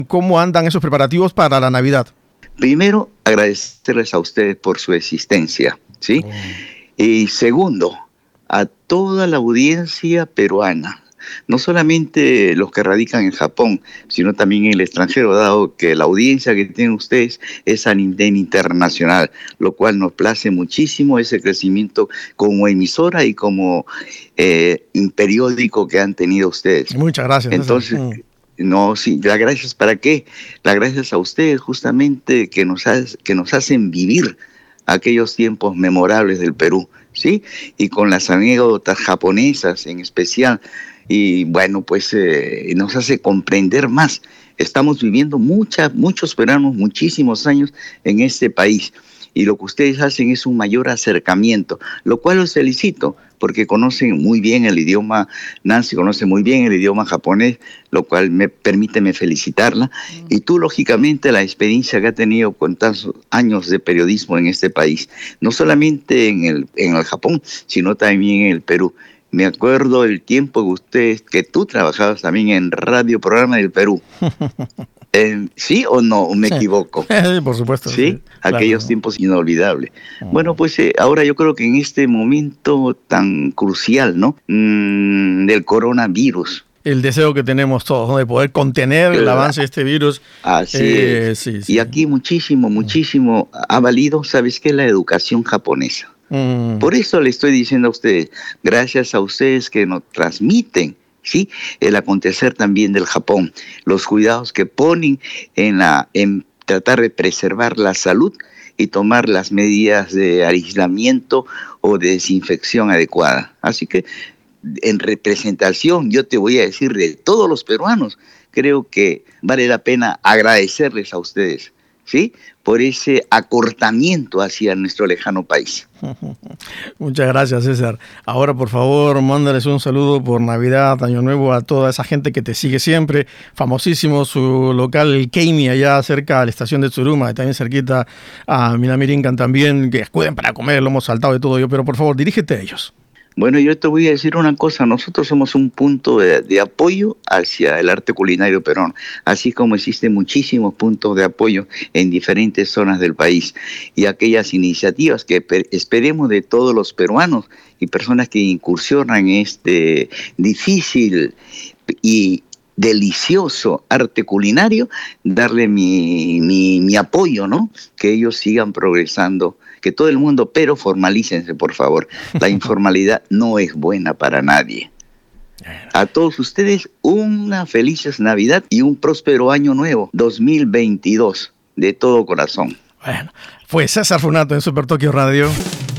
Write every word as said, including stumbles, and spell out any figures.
¿Cómo andan esos preparativos para la Navidad? Primero, agradecerles a ustedes por su existencia, ¿sí? Oh. Y segundo, a toda la audiencia peruana, no solamente los que radican en Japón, sino también en el extranjero, dado que la audiencia que tienen ustedes es a nivel internacional, lo cual nos place muchísimo ese crecimiento como emisora y como eh, un periódico que han tenido ustedes. Muchas gracias. Entonces, mm. no, sí, las gracias ¿para qué? Las gracias a ustedes justamente que nos, ha, que nos hacen vivir aquellos tiempos memorables del Perú, ¿sí? Y con las anécdotas japonesas en especial. Y bueno, pues eh, nos hace comprender más. Estamos viviendo muchas, muchos peruanos, muchísimos años en este país. Y lo que ustedes hacen es un mayor acercamiento, lo cual los felicito, porque conocen muy bien el idioma, Nancy conoce muy bien el idioma japonés, lo cual me permite felicitarla. Mm. Y tú, lógicamente, la experiencia que has tenido con tantos años de periodismo en este país, no solamente en el, en el Japón, sino también en el Perú. Me acuerdo el tiempo que ustedes, que tú trabajabas también en Radio Programa del Perú. Eh, ¿Sí o no? ¿Me sí. equivoco? Por supuesto. ¿Sí? sí Aquellos claro. tiempos inolvidables. Mm. Bueno, pues eh, ahora yo creo que en este momento tan crucial, ¿no? Mm, del coronavirus. El deseo que tenemos todos, ¿no? De poder contener el avance de este virus. Así eh, es. Sí, sí. Y aquí muchísimo, muchísimo ha valido, ¿sabes qué? La educación japonesa. Mm. Por eso le estoy diciendo a ustedes, gracias a ustedes que nos transmiten, ¿sí? El acontecer también del Japón, los cuidados que ponen en, la, en tratar de preservar la salud y tomar las medidas de aislamiento o de desinfección adecuada. Así que en representación, yo te voy a decir de todos los peruanos, creo que vale la pena agradecerles a ustedes, ¿sí? Por ese acortamiento hacia nuestro lejano país. Muchas gracias, César. Ahora, por favor, mándales un saludo por Navidad, Año Nuevo a toda esa gente que te sigue siempre. Famosísimo su local, el Keimi, allá cerca de la estación de Tsuruma, y también cerquita a Minamirinkan también, que acuden para comer, lo hemos saltado de todo yo, pero por favor, dirígete a ellos. Bueno, yo te voy a decir una cosa, nosotros somos un punto de, de apoyo hacia el arte culinario peruano, así como existen muchísimos puntos de apoyo en diferentes zonas del país, y aquellas iniciativas que esperemos de todos los peruanos y personas que incursionan en este difícil y delicioso arte culinario, darle mi, mi, mi apoyo, ¿no? Que ellos sigan progresando, que todo el mundo, pero formalícense, por favor. La informalidad no es buena para nadie. A todos ustedes, una feliz Navidad y un próspero año nuevo, dos mil veintidós, de todo corazón. Bueno, fue César Funato en Super Tokio Radio.